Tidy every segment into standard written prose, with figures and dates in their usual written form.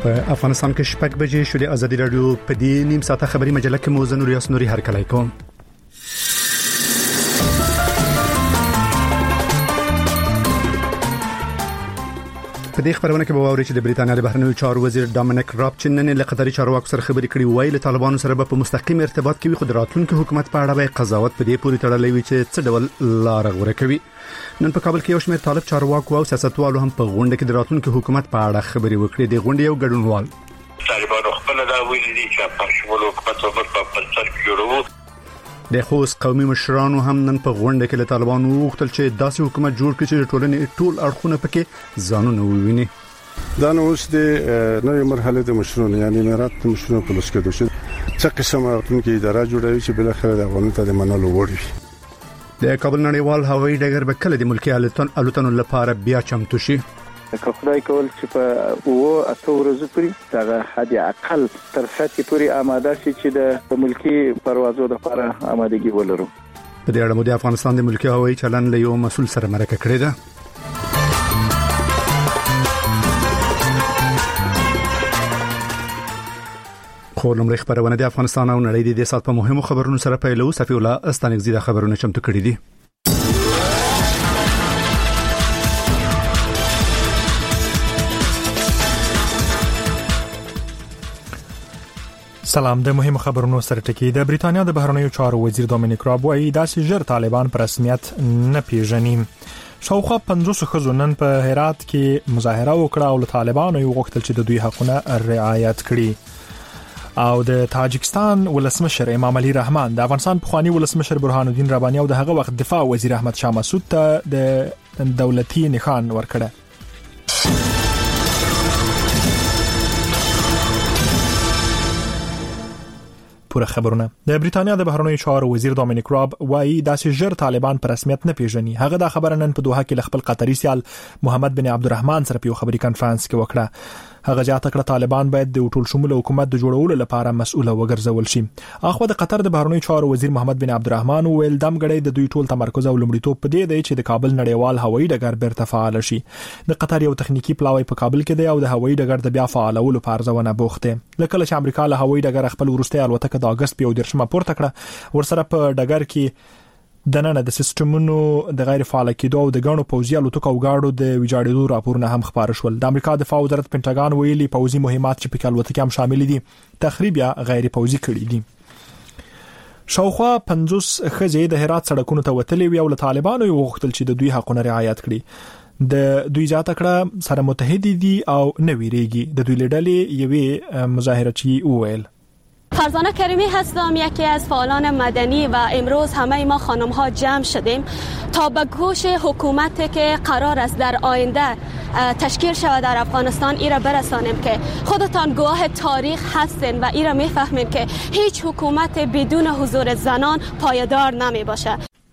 په افغانستان کې شپږ بجې شولې. ازادي رادیو په دې نیم ساعته خبري مجله کې موزن ریاض نوري هرکلی کوم. په دې خبرونه کې به واوري چې د بریټانیا د بهرنیو چارو وزیر ډامینیک راب چې نن له قطري چارواکو سره خبرې کړې وایي له طالبانو سره په مستقیم ارتباط کې وي، خو د راتلونکي حکومت په اړه به قضاوت په دې پورې تړلې وي چې څه ډول لار غوره کوي. نن په کابل کې یو شمېر طالب چارواکو او سیاستوالو هم په غونډه کې د راتلونکي حکومت په اړه خبرې وکړې. د غونډې یو ګډونوال طالبانو خپل دا ویلي دي چې په شمول حکومت او په سر کې جوړو. د خوست قومي مشرانو هم نن په غونډه کې له طالبانو وغوښتل چې داسې حکومت جوړ کړي چې ټولنې ټول اړخونه پکې ځانونه وویني. دا نو اوس د نوې مرحله د مشرونو یعنی امارات د مشرونو په لسکه دوی څه قسمه راتلونکي اداره جوړوي چې بل اخر د افغانستان ته د منلو وړ وي. د کابل نړیوال هوایي ډګر به کله د ملکي الوتنو لپاره بیا چمتو شي. که خدای کول چې په 8 ورځې پورې دا حد اقل تر ساتي پورې آماده شي چې د ملکي پروازو لپاره آمادګي ولرو. په دې اړه مو د افغانستان د ملکي هوایي چلن له یو مسول سره مرکه کړې ده. خو لمړی خبرونه د افغانستان او نړۍ د سات په مهمو خبرونو سره پیلو. صفی الله استانګزی د خبرونه چمتو کړي دي. سلام. د مهمو خبرونو سره ټکی. د بریټانیا د بهرنیو چارو وزیر ډامینیک راب وايي داسې ژر طالبان په رسمیت نه پیژني. شاوخوا 500 ښځو نن په هرات کې مظاهره وکړه او له طالبانو یې وغوښتل چې د دوی حقونه رعایت کړي. او د تاجکستان ولسمشر امام علي رحمان د افغانستان پخوانی ولسمشر برهان الدین رباني او د هغه وخت دفاع وزیر احمد شاه مسعود ته د دولتي نښان ورکړه. پوره خبرونه. د بریټانیا د بهرنیو چارو وزیر ډامینیک راب وايي داسې ژر طالبان په رسمیت نه پیژني. هغه دا خبره نن په دوحه کې خپل قطري سیال محمد بن عبدالرحمن سره په خبري کانفرنس کې وکړه. هغه ځاته کړ طالبان باید د ټول شمول حکومت د جوړولو لپاره مسؤل وګرځول شي. اخو د قطر د بهرنیو چارو وزیر محمد بن عبدالرحمن ویل دمګړی د دوی ټول تمرکز او لومړیتوب په دې دی چې د کابل نړیوال هوایي ډګر بیرته فعال شي. د قطر یو تخنیکی پلاوی په کابل کې دی او د هوایي ډګر د بیا فعالولو په ارزونه بوخته. لکه چې امریکا له هوایي ډګر خپل ورسته الوتکه د اگست په 13 پورته کړه، ورسره په ډګر کې د نن د سیستمونو د غیر فعال کېدو او د غنو پوځي الوتکو او غاړو د ویجاړېدو راپورونه هم خبر شول. د امریکا دفاع وزارت پینټاګان ویلي پوځي مهمات چې په الوتکې هم شامل دي تخریب یا غیر پوځي کړي دي. شاوخوا 50 ښځې د هرات سړکونو ته وتلې وي او له طالبانو یې وغوښتل چې د دوی حقونه رعایت کړي. د دوی ځاته کړه سره متحد دي او نه ویریږي. د دوی لړلې یوې مظاهرچی وویل فرزانه کریمی هستم، یکی از فعالان مدنی و امروز همه ما خانم ها جمع شدیم تا به گوش حکومتی که قرار است در آینده تشکیل شود در افغانستان ایره برسانیم که خودتان گواه تاریخ هستین و ایره میفهمین که هیچ حکومت بدون حضور زنان پایدار نمی باشه.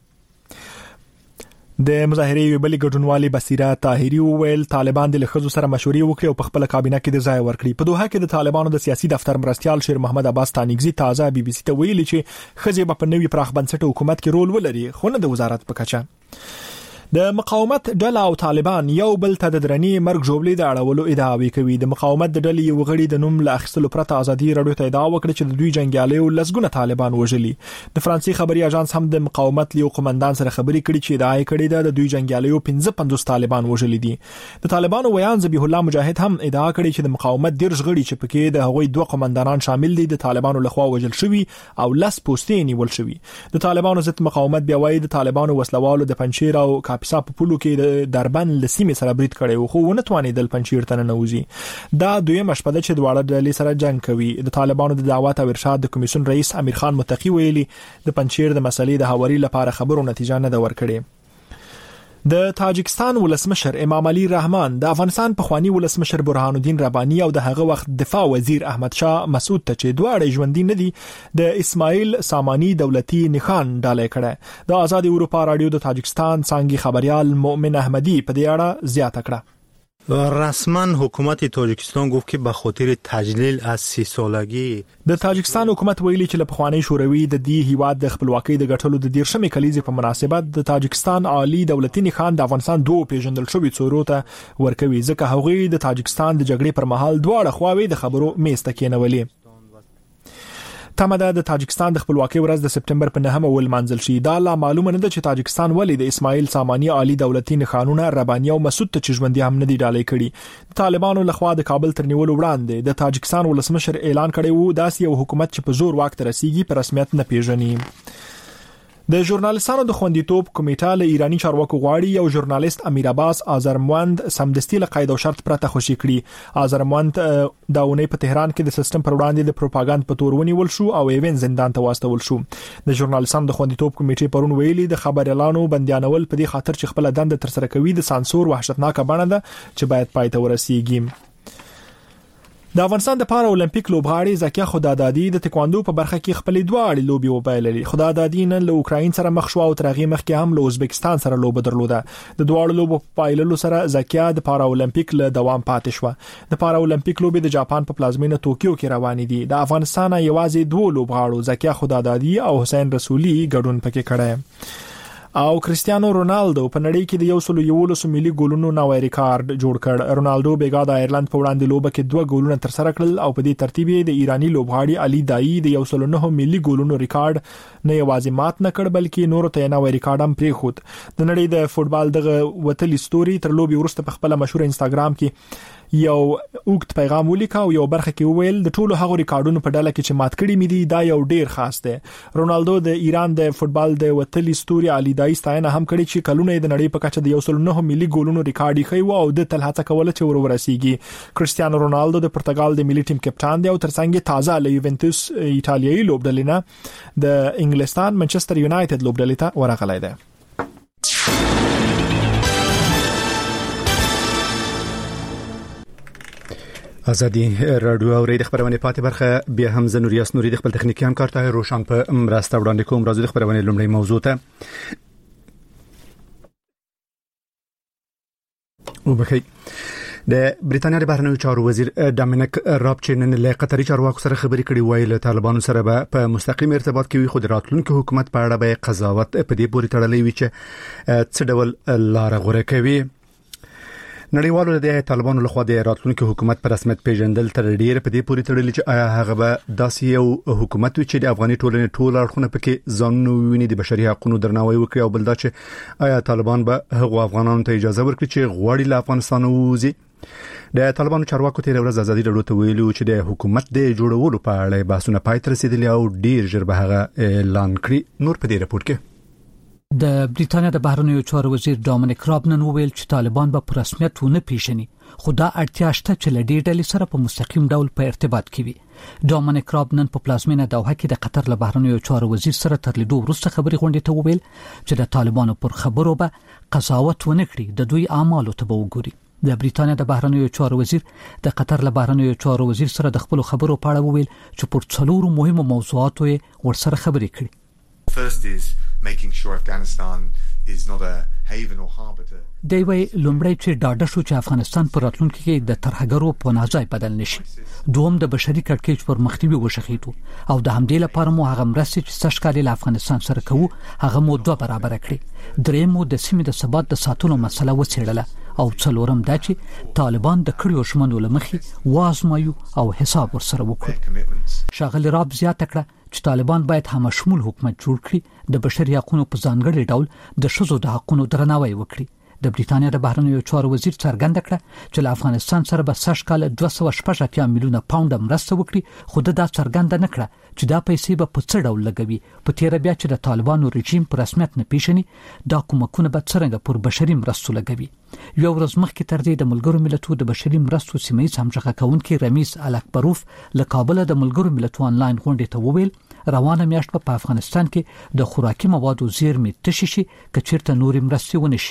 د مظاهرې بلې ګډونوالي بصیره طاهری وویل طالبان د لخصو سره مشورې وکړي او په خپل کابینه کې د ځای ورکړي. په دوحه کې د طالبانو د سیاسي دفتر مرستيال شیر محمد عباس تانیګزی تازه بي بي سي ته ویلي چې خزي په نوې پراخ بنسټ حکومت کې رول ولري، خو نه د وزارت په کچه. د مقاومت ډله او طالبان یو بل ته د درنی مرګ جوړلې د اړولو ادعاوې کوي. د مقاومت د ډلې یو غړي د نوم له اخیستلو پرته ازادي رادیو ته ادعا وکړه چې د دوی جنگیالي او لسګونه طالبان وژلي. د فرانسې خبري اژانس هم د مقاومت لیو قومندان سره خبري کړي چې ادعا کړې ده د دوی جنگیالي او 55 طالبان وژلي دي. د طالبانو ویان ذبیح الله مجاهد هم ادعا کړې چې د مقاومت ډیر غړي چې پکې د هغوی دوه قومندانان شامل دي د طالبانو لخوا وژل شوي او لس پوستې نیول شوي. د طالبانو ضد مقاومت بیا وایي د طالبانو وسلوالو د پنجشیر او کاپیسا په پولو کې د دربن لسیمه سره برید کړي خو ونه توانیدل پنجشیر ته ننوځي. دا دویمه شپه ده چې دواړه ډلې سره جنگ کوي. د طالبانو د دعوت او ارشاد د کمیسیون رئیس امیر خان متقی ویلي د پنجشیر د مسلې د حواري لپاره خبرو نتیجه نه ده ورکړې. د تاجکستان ولسمشر امام علي رحمان د افغانستان پخوانی ولسمشر برهان الدین رباني او د هغه وخت دفاع وزیر احمد شاه مسعود ته چې دواړه ژوندۍ نه دي د اسماعیل سامانی دولتي نښان ډالۍ کړه. د آزاد اروپا رادیو د تاجکستان څنګه خبريال مؤمن احمدي په دې اړه زیاته کړه. رسما حکومت تاجیکستان گفت که به خاطر تجلیل از 30 سالگی د تاجیکستان حکومت ویلي چې له پخوانی شوروي د دې هیواد د خپلواکۍ د ګټلو د 13مې کلیزې په مناسبت د تاجیکستان عالی دولتي نښان د افغانستان دوه پیژندل شوی څورو ته ورکوي ځکه هغوی د تاجیکستان د جګړې پر مهال دواړه خواوې د خبرو میز ته کېنولې. تمه د تاجیکستان د خپلواکۍ ورځ د سپټمبر په 9 ولمانځل شي. دا لا معلومه نه ده چې تاجیکستان ولې د اسماعیل سامانی عالی دولتي نښانونه رباني او مسعود ته چې ژوندۍ هم نه دی ډالۍ کړي. طالبانو لخوا د کابل تر نیولو وړاندې د تاجیکستان ولسمشر اعلان کړی وو داسې یو حکومت چې په زور واک ته رسیږي په رسمیت نه پیژني. د ژورنالیستانو د خوندیتوب کمیټه له ایرانی چارواکو غواړي یو ژورنالیست امیر عباس آذرموند سمدستي له قید او شرط پرته خوشي کړي. آذرموند دا ونې په تهران کې د سیستم پر وړاندې د پروپاګاندا په تور ونیول شو او ایوین زندان ته واستول شو. د ژورنالیستانو د خوندیتوب کمیټې پرون ویلي د خبر اعلانو بندیانول په دې خاطر چې خپل دند تر سره کوي د سانسور وحشتناک بڼه ده چې باید پای ته ورسیږي. د افغانستان د پارا اولمپیک لوبغاړي زکیه خدادادي د تکواندو په برخه کې خپل دواړي لوبي وبایللې. خدادادي نن له اوکراین سره مخ شو او ترغه مخکې هم له ازبکستان سره لوب درلوده. د دواړو لوبو په پایللو سره زکیه د پارا اولمپیک له دوام پاتې شو. د پارا اولمپیک لوبي د جاپان په پلازمینه توکیو کې روانې دي. د افغانستان یوازې دوه لوبغاړو زکیه خدادادي او حسین رسولي ګډون پکې کړی. او کریستیانو رونالدو په نړۍ کې د 111 ملي ګولونو نوې ریکارډ جوړ کړ. رونالدو بیګا د ایرلند په وړاندې لوبه کې 2 ګولونه تر سره کړل او په دې ترتیب د ایرانی لوبغاړي علي دایی د 109 ملي ګولونو ریکارډ نه یوازې مات نه کړ بلکې نور ته نوې ریکارډ هم پریخوت. د نړۍ د فوتبال دغه وتلی ستوري تر لوبي وروسته په خپل مشهور انستګرام کې یو اوږد پیغام ولیکا او یو برخه کې وویل د ټولو هغو ریکارډونو په ډله کې چې مات کړي مې دي دا یو ډیر خاص دی. رونالدو د ایران د فوتبال د وتلی ستوري علي دایی ستاینه هم کړي چې کلونه د نړۍ په کچه د 109 ملي ګولونو ریکارډ یې خو او د تل هڅه کوله چې ورسیږي. کریستیانو رونالدو د پرتګال د ملي ټیم کپټان دی او ترڅنګ تازه له یوونټوس ایتالیایی لوبډلې نه د انګلستان منچستر یونایټډ لوبډلې ته ورغلی دی. ازادي رادیو او ریډ خبرونه پاتې برخه بیا هم زنوریاس نوري د خپل تخنیکی همکار ته روشن په مرسته وړاندې کوم. راځي د خبرونه لومړی موضوع ته وبخي. د بریتانیا د بهرنیو چارو وزیر ډامینیک راب چې نن له قطري چارواکو سره خبرې کړې وایي له طالبانو سره په مستقیم ارتباط کې وي خو د راتلونکو حکومت په اړه به قضاوت په دې پورې تړلې وي چې څه ډول لار غوره کوي. نړیوالو د طالبانو لخوا د راتلونکو حکومت پر رسمیت پیژندل تر ډیره په دې پورې تړلې چې آیا هغه به داسې یو حکومت وي چې د افغاني ټولنې ټول اړخونه پکې ځانونه وویني د بشري حقوقو درناوی وکړي او بل دا چې آیا طالبان به هغو افغانانو ته اجازه ورکړي چې غواړي له افغانستان ووځي. د طالبانو چارواکو تیر ورځ ازادي راډیو ته ویلي چې د حکومت د جوړولو په اړه بحثونه پای ته رسیدلي او ډیر ژر به هغه اعلان کړي. نور په دې راپور کې د بریتانیا د بهرنیو چارو وزیر ډامینیک راب نن وویل چې طالبان به په رسمیت ونه پیژني خو دا اړتیا شته چې له دې ډلې سره په مستقیم ډول په ارتباط کې وي. ډامینیک راب نن په پلازمینه دوحه کې د قطر له بهرنیو چارو وزیر سره تر لیدو وروسته خبري غونډې ته وویل چې د طالبانو پر خبرو به قضاوت ونه کړي د دوی اعمالو ته به وګوري. د بریتانیا د بهرنیو چارو وزیر د قطر له بهرنیو چارو وزیر سره د خپل خبرو په اړه وویل چې پر څلورو مهمو موضوعاتو یې ورسره خبرې کړې. First is making sure Afghanistan is not a haven or harbor to دی وی لومړی چې ډاډه شو چې افغانستان پر راتلونکي کې د ترهګرو په ناځای بدل نشي. دوم د بشري کړکېچ پر مخنیوي وشخېدو او د همدې لپاره مو هغه مرستې چې سشکالي له افغانستان سره کوو هغه مو 2 برابر کړې. دریم مو د سیمې د ثبات د ساتلو مسله وڅېړله او څلورم دا چې طالبان د کړیو ژمنو لمخې وازمایو او حساب ورسره وکړو. شاغل راب زیاته کړه چې طالبان باید همشمول حکومت جوړ کړي د بشري حقوقو په ځانګړي ډول د شذو د حقوقو درناوی وکړي. د بریتانیا د بهرنیو چارو وزیر څرګنده کړه چې له افغانستان سره به سشکال 280 میلیونه پاونډ مرسته وکړي خو دا څرګنده نه کړه چې دا پیسې به په څه ډول لګوي. په تیر بیا چې د طالبانو رژیم پر رسمیت نه پیژني دا کومکونه به څنګه پر بشري مرستو لګوي. یو ورځ مخکې تر دې د ملګرو ملتونو د بشري مرستو سیمه‌یز همغږي کوونکي رمیز الکبروف له کابل د ملګرو ملتونو آنلاین غونډې ته وویل روانه میاشت په افغانستان کې د خوراکي موادو زیرمې تشي شي کچیرته نوري مرستې ونشي.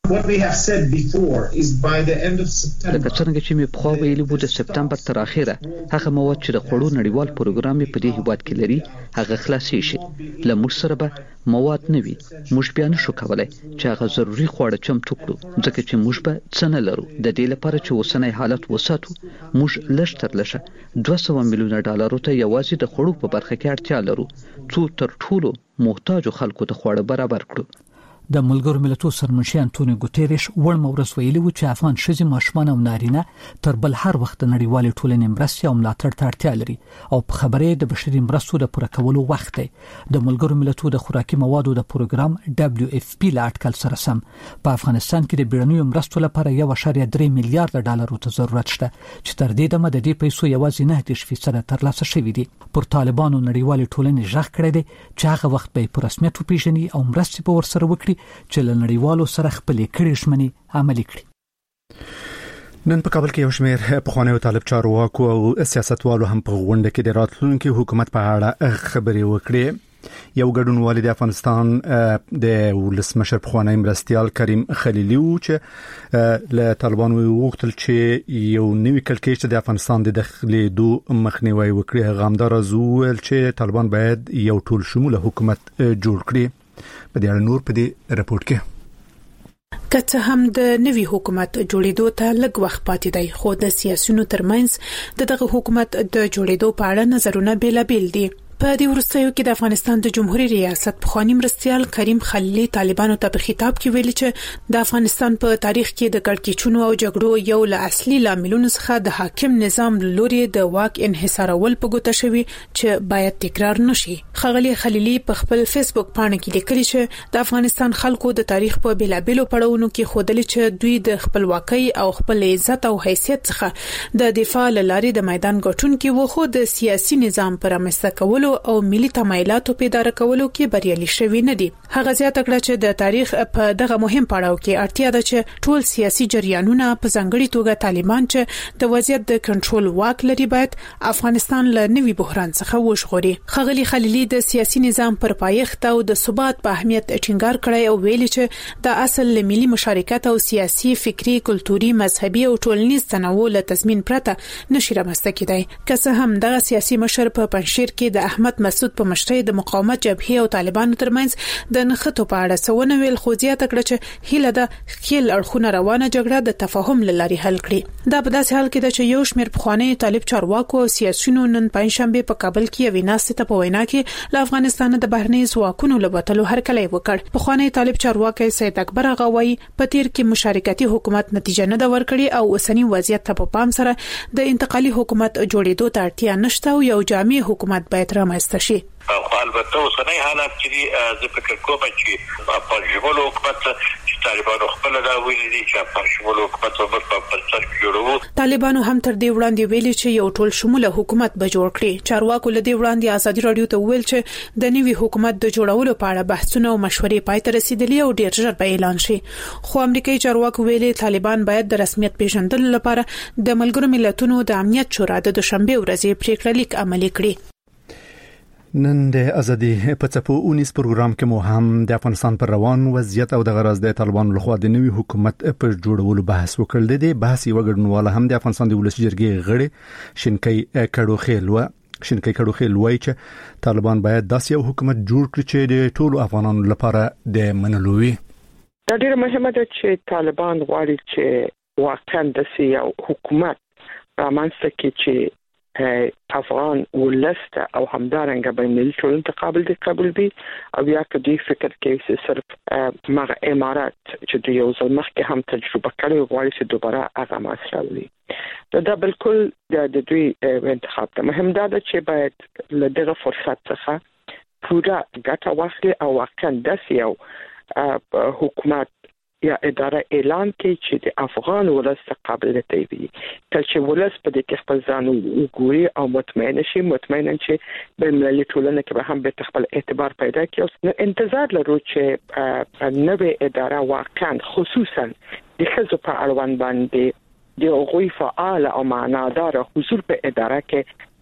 What we have said before is by the end of September. لکه څنګه چې مې په ویلي وو د سپتمبر تر اخره هغه مواد چې د خوړو نړیوال پروګرام په دې هیواد کې لري هغه خلاصي شي. لمر سره به مواد نه وي. موږ بیا نشو کولای چې هغه ضروري خواړه چمتو کړو ځکه چې موږ به څه نه لرو. د دې لپاره چې اوسنۍ حالت وساتو موږ لږ تر لږه 200 میلیونه ډالرو ته یوازې د خوړو په برخه کې اړتیا لرو څو تر ټولو محتاج خلکو ته خواړه برابر کړو. د ملګرو ملتونو سرمنشي انټونیو ګوتيريش وړم ورس ویلي و چې افغان شذي ماشومان او نارینه تر بل هر وخت نړیوال ټولنې مرستې او ملاتړ ته اړتیا لري او په خبرې د بشري مرستو د پوره کولو وخت دی. د ملګرو ملتونو د خوراکي موادو د پروګرام WFP لا اټکل سره سم په افغانستان کې د بیړنیو مرستو لپاره 1.3 میلیارډ ډالرو ته ضرورت شته چې تر دې دمه د دې پیسو یوازې 9% ترلاسه شوي دي. پر طالبانو نړیوال ټولنې ژغ کړی دی چې هغه وخت به په رسمیت وپیژني او مرستې په ورسره وکړي چې له نړیوالو سره خپل کړي ژمنې عملي کړي. نن په کابل کې یو شمېر پخوانیو طالب چارواکو او سیاستوالو هم په غونډه کې د راتلونکي حکومت په اړه خبرې وکړې. یو ګډونوال د افغانستان د ولسمشر پخوانی مرستیال کریم خلیلی و چې له طالبانو وغوښتل چې یو نوی کړکېچ د افغانستان د داخلي مخنیوي وکړي. غامدار زوول چې طالبان باید یو ټول شموله حکومت جوړ کړي. په دې اړه نور په دې راپورټ کې کته هم د نوي حکومت جوړېدو ته لږ وخت پاتې دی خو د سیاسيونو ترمنځ دغه حکومت د جوړېدو په اړه نظرونه بیلابیل دي. په دې وروستیو کې د افغانستان د جمهوریت ریاست پخوانی مرستیال کریم خلیلی طالبانو ته په خطاب کې ویلي چې د افغانستان په تاریخ کې د کړکېچونو او جګړو یو له اصلي لاملونو څخه د حاکم نظام لوري د واک انحصارول په ګوته شوی چې باید تکرار نشي. خغلی خلیلی په خپل فیسبوک باندې کې لیکلي چې د افغانستان خلکو د تاریخ په بیلابیلو پړاوونو کې خودلی چې دوی د خپلواکۍ او خپل عزت او حیثیت څخه د دفاع لارې د میدان ګټونکو و خو د سیاسي نظام پر رامنځته کولو او ملي تمایلاتو پیدا کولو کې بریالي شوي نه دي. هغه زیاته کړه چې د تاریخ په دغه مهم پړاو کې اړتیا ده چې ټول سیاسي جریانونه په ځانګړي توګه طالبان چې د وضعیت د کنټرول واک لري باید افغانستان له نوي بحران څخه وژغوري. خغلی خلیلی د سیاسي نظام پر پایښت او د ثبات په اهمیت ټینګار کړی او ویلي چې د اصل ملي مشارکت او سیاسي فکری کلتوري مذهبي او ټولنیز تنوع له تضمین پرته نشي رامنځته کېدای. که څه هم دغه سیاسي مشر په پنځشیر کې د احمد مسعود په مشرۍ د مقاومت جبهې او طالبانو ترمنځ د نښتو په اړه څونه ویل خو زیاته کړه چې هیله ده خیل اړخونه روانه جګړه د تفاهم لارې حل کړي. دا په داسې حال کې ده چې یو شمېر پخوانی طالب چارواکو او سیاسيونو نن پنځشنبه په کابل کې یو ناستې ته په وینا کې له افغانستان د بهرني ځواکونو لباتلو هرکلی وکړ. پخوانی طالب چارواکي سید اکبر غوي په تیر کې مشارکتي حکومت نتیجه نه دا ورکړي او اوسنی وضعیت ته په پام سره د انتقالي حکومت جوړېدو ته اړتیا نشته او یو جامع حکومت باید رامنځته شي. البته اوسنۍ حالات کې زه فکر کوم چې په شمول حکومت چې طالبانو خپل دا ویلي دي چې په شمول حکومت په پرسر کې جوړو. طالبانو هم تر دې وړاندې ویلي چې یو ټول شموله حکومت به جوړ کړي. چارواکو له دې وړاندې ازادي رادیو ته ویل چې د نوي حکومت د جوړولو په اړه بحثونه او مشورې پای ته رسیدلي او ډیر ژر به اعلان شي. خو امریکایي چارواکو ویلي طالبان باید د رسمیت پیژندلو لپاره د ملګرو ملتونو د امنیت شورا د دوشنبه ورځې پریکړه لیک عملي کړي. نن د ازادي په څپو 19 پروګرام کې مو هم د افغانستان پر روان وضعیت او د غرض د طالبانو لخوا د نوي حکومت پر جوړولو بحث وکړل. د بحث یو ګډونواله هم د افغانستان د ولسی جرګې غړي شینکۍ کډوخیل وایي چې طالبان باید داسې یو حکومت جوړ کړي چې د ټولو افغانانو لپاره د منلو وي. دا ډیره مهمه ده چې طالبان غواړي چې واقعا داسې یو حکومت رامنځته کړي چې افغان ولسته او همدارنګه بین المللي ټولنې ته قابل دي او یا کدي فکر کوي چې صرف مغه امارات چې د یو ځل مخکې هم تجربه کړې غواړي چې دوباره هغه مسله دا بالکل د دوی انتخاب ته مهم ده چې باید له دغه فرصت څخه پوره ګټه واخلي او واقعا داسې یو حکومت یا اداره اعلان کوي چې د افغان ولس قابلیت وي کله چې ولس په دې کې خپل ځان وګوري او مطمئن شي چې بین المللي ټولنه کې به هم به خپل اعتبار پیدا کړي. انتظار لرو چې نوې اداره واقعا خصوصا د ښځو په اړوند باندې د غوي فعال او معنادار حضور په اداره کې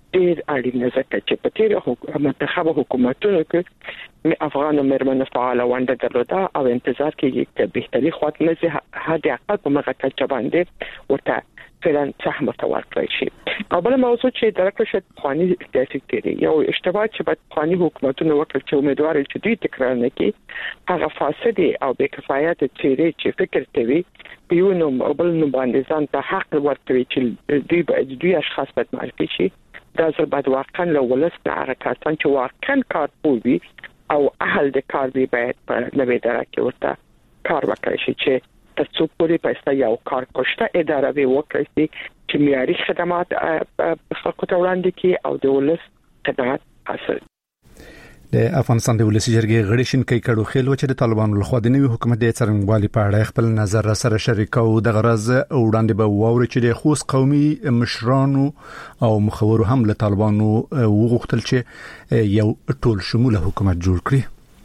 ډیر اړین ځکه چې په تیر منتخب حکومتونو کې افغان مېرمنو فعال ونده درلوده او انتظار کېږي چې بهتري خواط نه زه هدا حق په مغه کچ باندې ورته فعلا سهم ورکړی شي. او بل موضوع چې درکه شت خواني سیاسي کېږي یو اشتباه چې په خواني حکومتونو وکړ چې امیدوار چې دوی تکرار نه کړي هغه فاسد او بې کفایت چې فکر کوي یو نو بل نو باندې ځان ته حق ورکوي چې دوی اشخاص باید معرفي شي. دا ځل باید واقعا له ولس هغه کسان چې واقعا کار کوي او اهل د کار دی باید په نوې درجه ورته کار وکړي شي چې تاسو پورې پیسې یو کار کوشته اداره وی وکړي چې معیاري خدمات خلکو ته وړاندې کړي او د ولس خدمات حاصل. د افغانستان د ولسی جرګې غړي شینکې کډو خېل و چې د طالبانو لخوا د نوي حکومت د څرنګوالي په اړه خپل نظر سره شریک او د غرض وړاندې به ووري چې د خوست قومي مشرانو او مخورو هم له طالبانو وغوښتل چې یو ټول شموله حکومت جوړ کړي.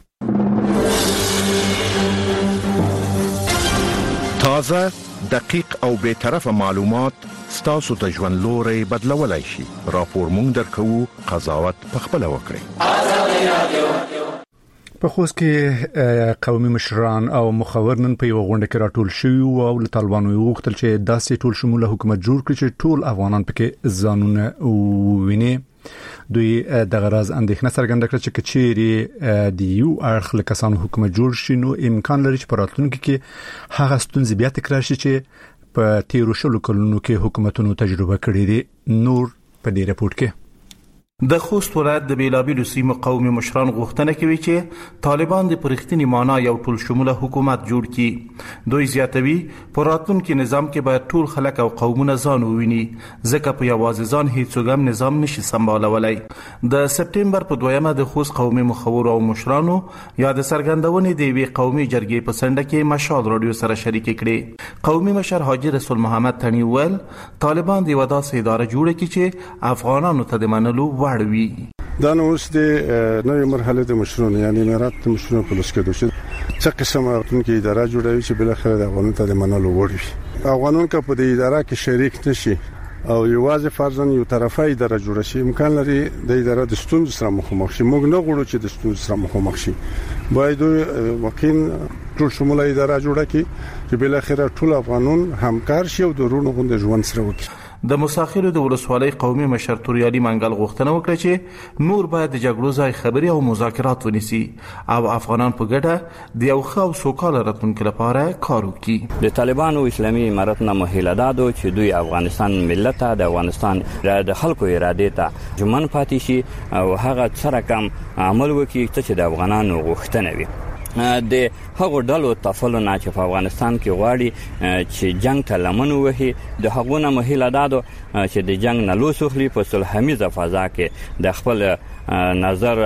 تازه دقیق او به طرفه معلومات ستاسو ته ژوند لوري بدلولای شي. راپور مونږ درکو قضاوت په خپل وکړئ. په خوست کې قومي مشران او مخور نن په یو غونډه کې راټول شوي او له طالبانو وغوښتل چې داسې ټول شموله حکومت جوړ کړي چې ټول افغانان پکې ځانونه وویني. دوی د غرض اندېښنه څرګنده کړه چې کچېری د یو اړخ له کسانو حکومت جوړ شي نو امکان لري چې په راتلونکي کې هغه ستونزې بیا تکرار شي چې په تیرو شلو کلونو کې حکومتونو تجربه کړې دي. نور په دې رپورت کې د خوست ولایت د بیلابیلو سیمو قومي مشران غوښتنه کوي چې طالبان د پرختنی معنا یو ټول شموله حکومت جوړ کړي. دوی زیاتوي په راتلونکي نظام کې باید ټول خلک او قومونه ځان وویني ځکه په یوازې ځان هیڅ هم نظام نشي سمبالولای. د سپټمبر په 2مه د خوست قومي مخور او مشرانو یا د سرګندونې د وی قومي جرګې په سنډه کې مشال رادیو سره شریک کړي. قومي مشر حاجی رسول محمد تنی ول طالبان د وداسې اداره جوړ کړي چې افغانانو ته د منلو دا نو اوس د نوې مرحله د مشرونو یعنی امارات د مشرونو په لسکه دوه څه قسمه کې اداره جوړوي چې بل خره د افغانانو ته د منلو وړي. افغانان که په دې اداره کې شریک نشي او یوازې فرضاً یو طرفه اداره جوړ شي امکان لري د اداره د ستونزې سره مخامخ شي. موږ نه غواړو چې د ستونزې سره مخامخ شي. باید واقعا ټول شموله اداره جوړه کړي چې بل خره ټول افغانان همکار شي او د رونو غونډه ژوند سره وکړي. د مساخرو د ولسوالۍ قومي مشر توریالي منګل غوښتنه وکړه چې نور باید د جګړو ځای خبري او مذاکرات ونیسي او افغانان په ګډه د یو ښه او سوکاله راتلونکي لپاره کار وکړي. د طالبانو اسلامي امارت نه مهیله دادو چې دوی افغانستان ملت د افغانستان د خلکو اراده ته جمن پاتې شي او هغه څه رقم عمل وکړي چې د افغانانو غوښتنه وي. د هغو ډلو تفلونه چې په افغانستان کې غواړي چې جنگ ته لمن وهي د هغو نه مهیله دادو چې د جنگ نه لوس وخلي په صلحمیزه فضا کې د خپل نظر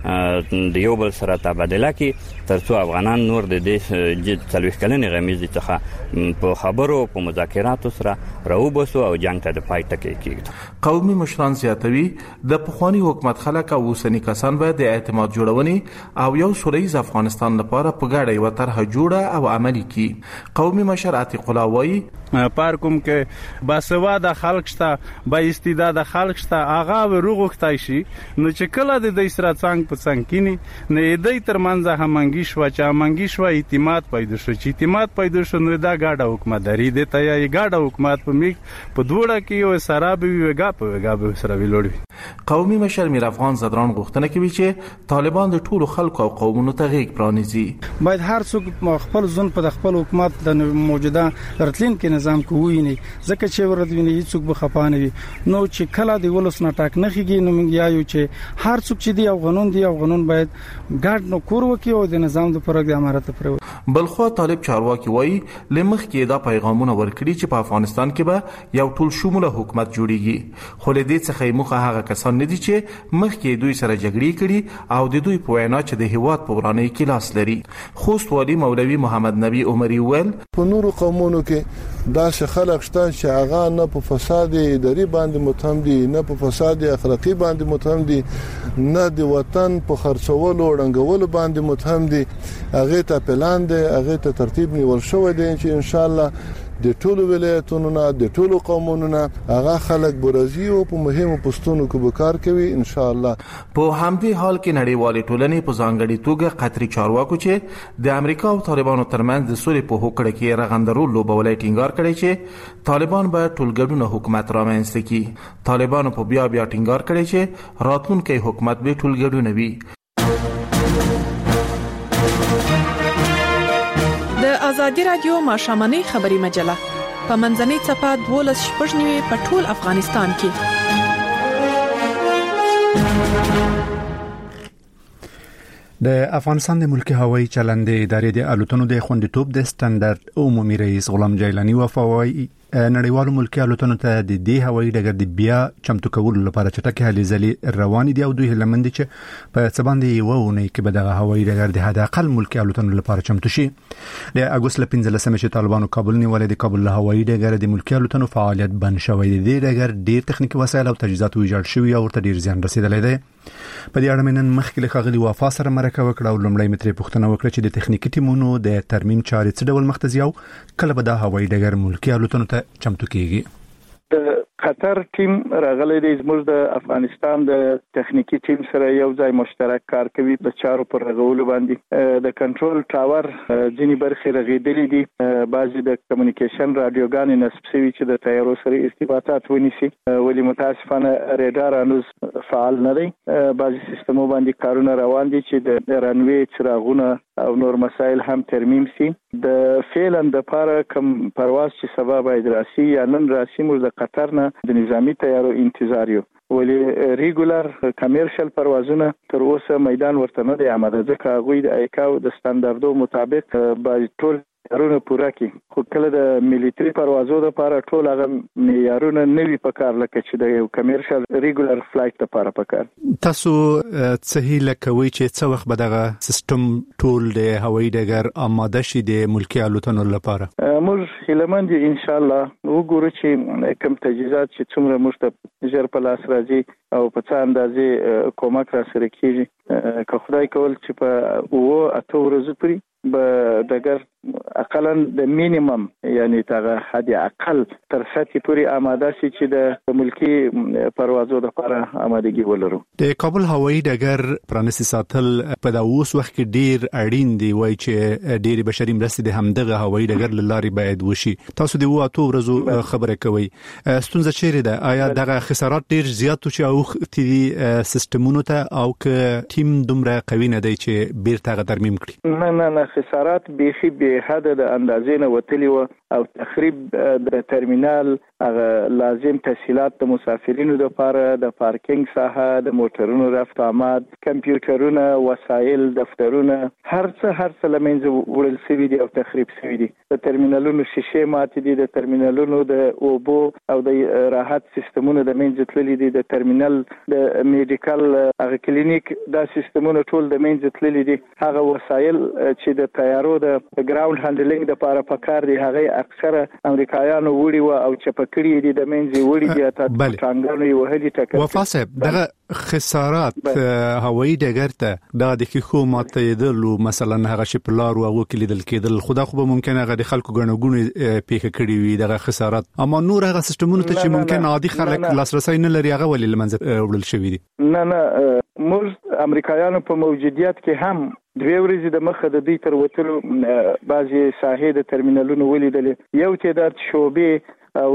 د یو بل سره تبادله کې ترڅو افغانان نور د دې 40 کلنې غمیزې څخه په خبرو په مذاکراتو سره راوبسو او جنگ ته د پای ټکی کېږي. قومي مشران زیاتوي د پخوانی حکومت خلک او اوسنی کسان باید د اعتماد جوړونې او یو سولیز افغانستان لپاره په ګډه یو طرح جوړه او عملی کړي. قومي مشر عتیق الله وایي پر کوم کې باسواده خلک شته با استعداد خلک شته هغه وروغښتای شي نو چې کله د دې سره څنګه په څنګه کینی نه دې ترمنځ همنګي شو چې همنګي شو اعتماد پیدا شو چې اعتماد پیدا شو نو دا ګاډه حکومتداري د ته یې ګاډه حکومت په میک په دوړه کې یو سراب ویګا په ویګا به سره ویلوړي. قومي مشر میر افغان زدران غوښتنه کوي چې طالبان د ټولو خلکو او قومونو ته غېږ پرانیزي. باید هر څوک خپل ځون په خپل حکومت د موجوده راتلونکي نظام کوی نه ځکه چې ورته نه هیڅوک به خپانه وي نو چې کله دی ولس نه ټاک نه خيږي نو موږ یایو چې هر څوک چې دی افغانون باید ګډ نو کور وکي او د نظام د پرګ د امارت پر. بلخو طالب چارواکي وایي لمخ کې دا پیغامونه ورکړي چې په افغانستان کې به یو ټول شموله حکومت جوړیږي خو له دې څخه مخه هغه کسان نه دي چې مخ کې دوی سره جګړې کړي او د دوی په وینا چې د هیواد په ورانه کې لاس لري. خوست والي مولوي محمد نبی عمري ول په نورو قومونو کې دا خلک شته چې هغه نه په فساد اداري باندې متهم دي نه په فساد اخلاقی باندې متهم دي نه د وطن په خرڅولو ورنګولو باندې متهم دي. هغه ته پلان دی هغه ته ترتیب نیول شوی دی چې ان شاء الله د ټولو ولایتونو نه د ټولو قومونو نه هغه خلک برازي او په مهمو پوسټونو کې به کار کوي ان شاء الله. په همدې حال کې نړیوالې ټولنې په ځانګړي توګه قطري چارواکو چې د امریکا او طالبانو ترمنځ د سولې په هوکړه کې رغندرو لوبولای ټینګار کړی چې طالبان به ټولګډونه حکومت رامنځته کړي. طالبانو په بیا ټینګار کړی چې راتلونکي حکومت به ټولګډونه وي. د آزادي رادیو ماشامنۍ خبري مجله په منځنۍ صفه 12 په ټول افغانستان کې. د افغانستان د ملکی هوایي چلندې ادارې د الوتنو د خوندیتوب د سټانډرډ عمومي رئیس غلام جیلانی وفوای نړیوالو ملکی الوتنو ته د دې هوایي ډګر د بیا چمتو کولو لپاره چټکه هلې ځلې روان دي او دوی هلمند چې په څه باندې یو ونې کې به د هوایي ډګر د حد اقل ملکی الوتنو لپاره چمتو شي. د اگست 15 چې طالبانو کابل نیولې د کابل له هوایي ډګر د ملکی الوتنو فعالیت بند شوی دی. د ډګر ډیر تخنیکی وسایل او تجهیزات ویجاړ شوی او ورته ډیر زیان رسیدلی دی. په دې اړه نن مخکې له ښاغلي وفا سره مرکه وکړه او لومړی مترې پوښتنه وکړه چې د تخنیکی ټیمونو د ترمیم چارې څه ډول مخ ته ځي او کله به د هوایي ډګر ملکی الوتنو ته چمتو کیږي. د قطر ټیم راغلی دی زموږ د افغانستان د تخنیکی ټیم سره یو ځای مشترک کار کوي د چارو پر رغولو باندې. د کنټرول ټاور ځینی برخې رغیدلې دي، بعضی د کمیونیکیشن رادیوګانې نصب شوي چې د تیارو سره ارتباطات ونیسي، ولی متاسفانه ریډار انوز فعال نه دی. بعضی سیستمو باندې کارونه روان دي چې د رنوي څراغونه او نور مسایل هم ترمیم شي. د فعلا د پاره کم پرواز چې سبا باید راسي یا نن راسي موږ د قطر نه د نظامی تیارو انتظار یو، ولی ریګولر کمرشل پروازونه تر اوسه میدان ورته نه دی آماده، ځکه هغوی د ایکاو د سټانډردو مطابق باید ټول معیارونه پوره کړي. خو کله د مليټري پروازو لپاره ټول هغه معیارونه نوي پکار لکه چې د یو کمرشل ریګولر فلایټ لپاره پکار. تاسو صحیح لکوي چې څو وخت به دغه سیستم ټول د هوایي ډګر آماده شي د ملکی الوتنو لپاره؟ موږ هیلمند ان شاء الله وګورو چې کوم تجهیزات چې څومره موږ ته ژر په لاس راځي او په څه اندازې کومک را سره کیږي. که خدای کول چې په 8 ورځې پورې به دغه اقلا د مینیمم یعنی تر حد اقل تر سطح پورې آماده شي چې د ملکی پروازو لپاره آمادګي ولرو. د کابل هوایي ډګر پرانیستي ساتل په د اوس وخت کې ډیر اړین دی، وای چې ډیر بشري مرستې د همدغه هوایي ډګر لاري باید وشي. تاسو د 8 ورځو خبره کوي، ستونزه چیرې ده؟ آیا دغه خسارات ډیر زیات شي او تدي سیستمونو ته او ک ټیم دومره قوي نه دی چې بیرته ترمیم کړي؟ نه خسارات بيخي به حد د اندازې نه وتلی و او تخریب د ترمینال لازم تسهیلات د مسافرینو لپاره د پارکینګ ساحه، د موټرونو رفت آمد، کمپیوټرونه، وسایل، دفترونه، هر څه لمنځه وړل شوي دي او تخریب شوي دي. د ترمینالونو شیشې ماتې دي، د ترمینالونو د اوبو او د راحت سیستمونو د منځ تللي دي، د ترمینال د میډیکل هغه کلینیک دا سیستمونه ټول د منځ تللي دي. هغه وسایل چې د تیارو د ګراوند هانډلینګ د لپاره پکار دي هغه اکثره امریکایانو وړي او چپکړي دي د منځي وړي دي ته ټانګانو یو هلي ټکر. وفا صاحب دغه خسارات هوایي ډګر ته د خو ماتېدل مثلا هغه شپلار او کلیدل کېدل خدا خو ممکن هغه د خلکو غنوګونی پیښه کړي وي دغه خسارات، اما نور هغه سیستمونه ته چې ممکن عادي خلک لاسرسي نه لري هغه ولې لمنځه وړل شوی دي؟ نه موږ امریکایانو په موجودیت کې هم 2 ورځې د مخه د دوی تر وتلو بعضي ساحې د ترمینالونو ولیدلې، یو تعداد شوبې او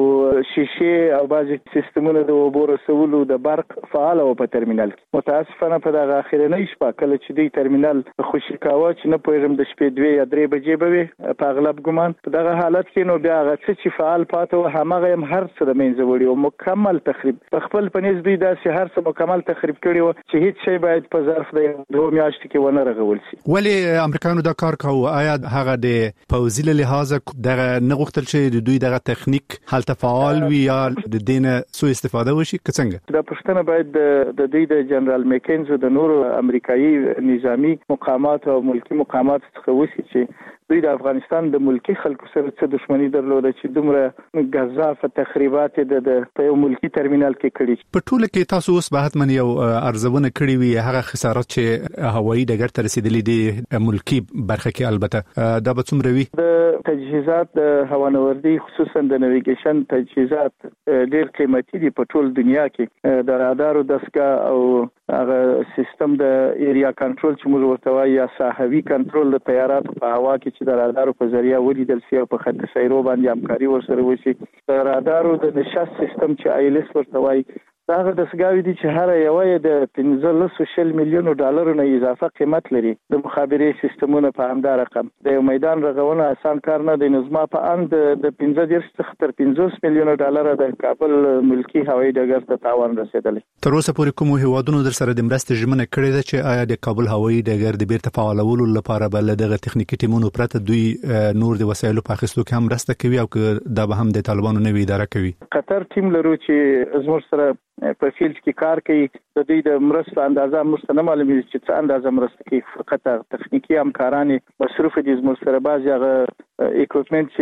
شیشې او بعضي سیستمونه د اوبو رسولو د برق فعال او په ترمینال کې. متاسفانه په دغه اخرنۍ شپه کله چې دوی ترمینال خوشی کاوه چې نه پوهیږم د شپې 2 یا 3 بجې به وي په اغلب ګمان په دغه حالت کې، نو بیا هغه چې فعال پاتې و همغه هم هر څه د منځ وړي او مکمل تخریب په خپل پنځ دوی داسې هر څه مکمل تخریب کړي و چې هیڅ شی باید په ظرف د 2 میاشتې کې ونه رغول شي. ولی امریکایانو دا کار کوي؟ آیا هغه د پوځي له لحاظه دغه نه غوښتل شي د دوی دغه تخنیک هلته فعال وي یا د دینه سو استفاده وشي که څنګه؟ دا پښتنه باید د دوی د جنرال میکنز او د نورو امریکایي نظامی مقامات او ملکی مقامات څخه وشي چې دوی د افغانستان د ملکی خلکو سره څه دښمنی درلوده چې دومره غزاف تخریبات د په یو ملکی ترمینال کې کړي. په ټوله کې تاسو اوس به حتمن یو ارزونه کړی وي هغه خسارات چې هوایي ډګر ته رسیدلې دي ملکی برخه کې، البته دا به څومره وي؟ د تجهیزات د هوانوردی خصوصا د نیویګیشن تجهیزات ډېر قیمتي دي په ټول دنیا کې د رادارو دستګاه او هغه سیستم د ایریا کنټرول چې موږ ورته وایو یا ساحوي کنټرول د طیاراتو په هوا کې چې د رادارو په ذریعہ ولیدل شي او په خط سیرو باندې همکاري ورسره وشي د رادارو د نشست سیستم چې آیلس ورته وایي هغه دستګاوې دي چې هر یو د 15 میلیون ډالرو نه اضافه قیمت لري د مخابرې سیستمونو په همدا رقم د یو میدان رغونه آسان کار نه دی نظم په اند د 15 تر 50 میلیون ډالر د کابل ملکی هوایي ډګر ته تاوان رسیدلی تر اوسه پورې کوم هیوادونو در سره د مرستې ژمنه کړې ده چې آیا د کابل هوایي ډګر د بیرته فعالولو لپاره بل دغه تخنیکی ټیمونو پرته دوی نور د وسایلو په اخیستلو کې هم مرسته کوي او دا به هم د طالبانو نوې اداره کوي قطر ټیم لرو چې زموږ سره په فیلډ کې کار کوي د دوی د مرستو اندازه مرسته نه معلومیږي چې څه اندازه مرسته کوي فقط تخنیکی همکاران مصروف دي زموږ سره بعضی هغه اکوپمنټ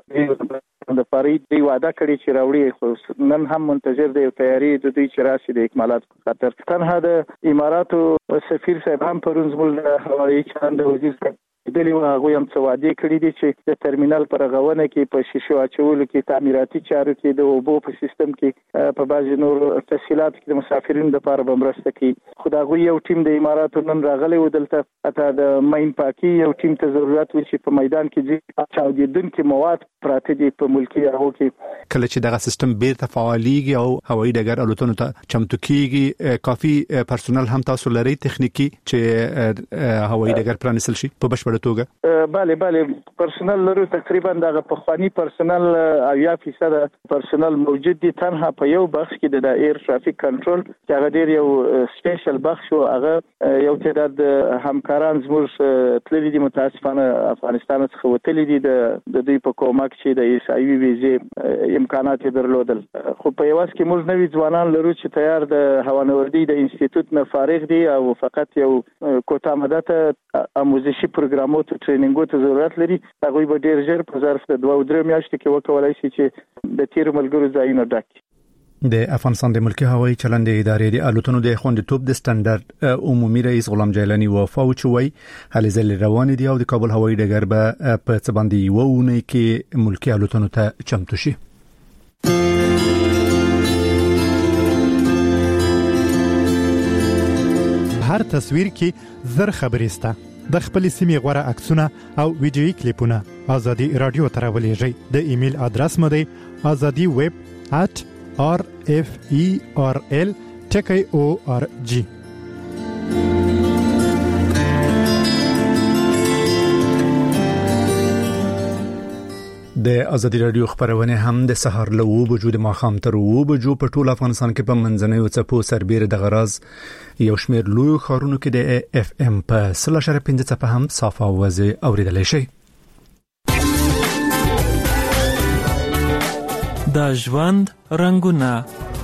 چې د فرید دی وعده کړی چې راوړي خو نن هم منتظر دی تیاری د دوی چې راشي د اکمالات په خاطر تنها د اماراتو سفیر صاحب هم پرون زموږ هوایي چلند وزیر دلی هغه هم څه وعده کړی دي چې د ترمینل پر غوونه کې په شیشو اچولو کې تعمیراتي چارو کې د اوبو په سیستم کې په بعضی نور تفصيلات کې د مسافرینو لپاره بمرسته کوي خدای یو ټیم د اماراتو نن راغلی و دلته اته د مین پاکي یو ټیم ته ضرورت و چې په میدان کې ځي چاودیدونکو مواد پراته دي په ملکی هغه کې کله چې دغه سیستم بیرته فعاليږي او هوایي ډګر الوتنو ته چمتو کیږي کافي پرسونل هم تاسو لري تخنیکی چې هوایي ډګر پرانیسل شي په بشپړ توګه bale پرسونل لرو تقریبا دغه پخوانی پرسونل 80% پرسونل موجود دي تنها په یو بخش کې د ایر ټرافیک کنټرول چې هغه ډیر یو سپیشل بخش او هغه یو تعداد همکاران زموږ تللی دي متاسفانه افغانستان څخه وتلي دي د دوی په کومک چې د ایسایوي ویزه امکانات درلودل خو په یواز کې موږ نوې ځوانان لرو چې تیار د هوانوردی د انسټیټیوټ نه فارغ دي او فقط یو کوټه مدته آموزشي پروګرامونو ته ټریننګو ته ضرورت لري هغه به ډیر ژر په ظرف د 2-3 میاشتې کې وکولای شي چې د تیر ملګرو ځایونه ډک د افغانستان د ملکی هوایي چلند ادارې د الوتنو د خوندیتوب د سټانډرډ عمومي رئیس غلام جیلانی وفا چوي هلې ځل روان دي او د کابل هوایي ډګر به په څه باندې وونه کې ملکی الوتنو ته چمتو شي هر تصویر کې زر خبرې سته د خپل سیمې غوړه عکسونه او ویډیوي کلیپونه ازادي رادیو ته راولېږئ د ایمیل ادرس مو دی azadi@rferl.org د ازادي رادیو خبرونه هم د سحر له 2 بجو د ماخام تر 2 بجو په ټول افغانستان کې په منځنوي چپو سربېره د غراز یو شمېر لوی خارونو کې د اف ام په 0.5 چپه هم صافه اوازه اوریدل شي د ژوند رنگونه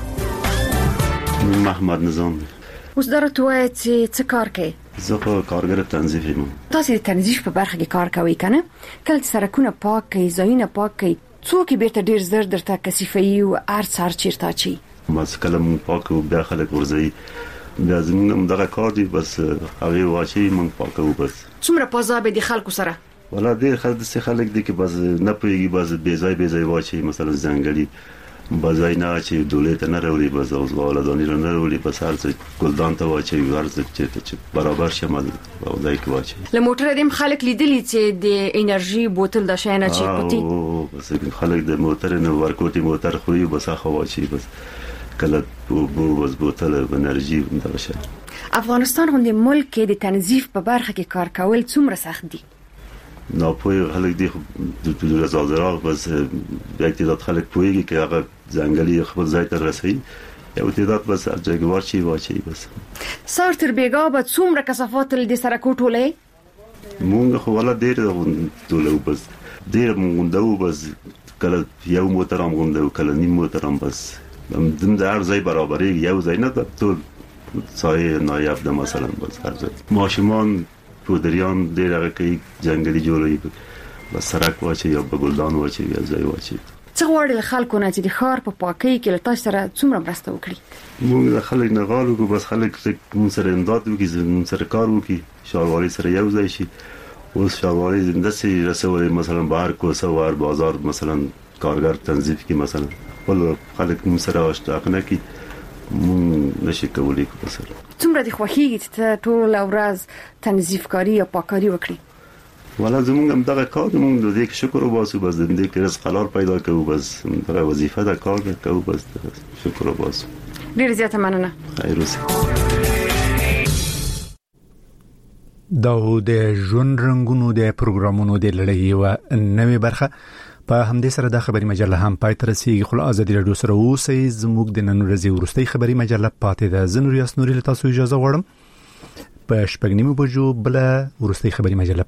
محمد نظام اوس درته وایي چې څه کار کوي زه په کارګر تنظیف یم تاسو د تنظیف په برخه کې کار کوئ کنه کله سرکونه پاک کوي ځایونه پاک کوي څوک بیرته ډیر زر درته کثیفي او ارڅار چیرته چی بس کله مون پاک او بیا خلک ورځي بیا زموږ دغه کار دی بس هغه واچي مون پاکو بس څومره پازابه دي خلکو سره ولا ډیر خلک دي چې بس نه پويږي بس بیزای واچي مثلا ځنګلي بازای نه چې دولت نه راوړي بس اوس ولادانی نه راوړي بس هر څه ګلدان ته واچي ورځ چې برابر شمه او دای کی واچي له موټر دیم خلک لیدلی چې د انرژي بوتل د شاینه چې پتی بس خلک د موټر نه ورکوټي موټر خوري بس خو واچي بس کله بس بوتل انرژي دغه افغانستان غوندي ملک کې د تنظیف په برخه کې کار کول څومره سخت دي نو پوی خلک دی د زلزلې بس اعتداد خلک پویږي چې هغه ځنګلي خپل ځای ته رسي یو اعتداد بس ځای واچي بس سار تر بیګا به څومره کثافات د سره کوټولې مونږ خو ولا ډیر ټولو بس ډیر مونږ دو بس کله یو موټرام غوندو کله نیم موټرام بس دم د هر ځای برابرې یو ځای نه ټول ځای نایاب ده مثلا بس هر ځای ماشومان پودریان ډیر هغه کوي ځنګلي جوړوي بس سرک واچي یا بګلدان واچي یا ځای واچي څه غواړي خلکو نه چې د ښار په پاکۍ کې له تاسو سره څومره مرسته وکړي موږ د خلک نه غواړو بس خلک موږ سره امداد وکړي موږ سره کار وکړي ښاروالۍ سره یو ځای شي اوس شاواري زندسي رسولي مثلا بهر کوسوار بازار مثلا کارګر تنظیف کی مثلا ول خلک موږ سره اشتاقنه کی مونږ نشي کولای کو سره څومره د خوخي ته ټول ورځ تنظیف کاری یا پاکاری وکړي. ولا زمونږ هم دغه کار مونږ د دې شکر وباسو بس د دې کې رزق حلال پیدا کوو بس دا وظیفه ده کار کوو بس شکر وباسو. ډیر زیاته مننه. خیر اوسه. دا د ژوند رنگونو د پروګرامونو د لړۍ و نوې برخه په همدې سره د خبري مجله هم پای تر رسیدي. خو ازادي رادیو سره اوسئ. زموږ د نن ورځې ورستۍ خبري مجله پاتې ده. زنور یاسنوري له تاسو اجازه غواړم. په شپږ نیمو بجو بل ورستۍ خبري مجله